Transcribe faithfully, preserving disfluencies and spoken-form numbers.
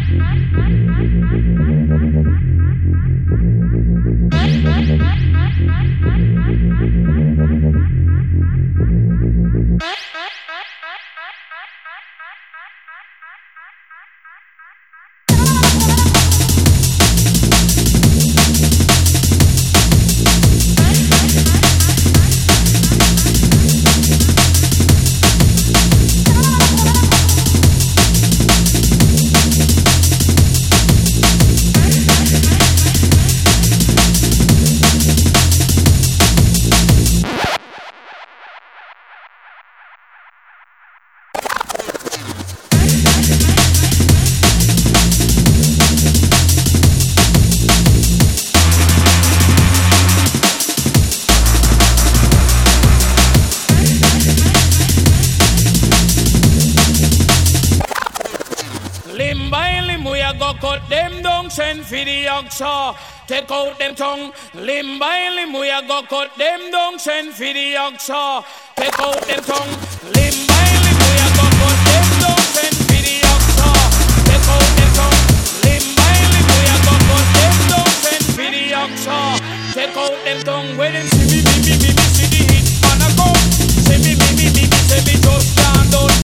Send for the oxa, take out them tongue. Limb by limb we a go cut them down. Send for the oxa, take out them tongue. Limb by limb we a go cut them down. Send for the oxa, take out them tongue. Limb by limb we a go cut them down. Send for the oxa, take out them tongue. Where them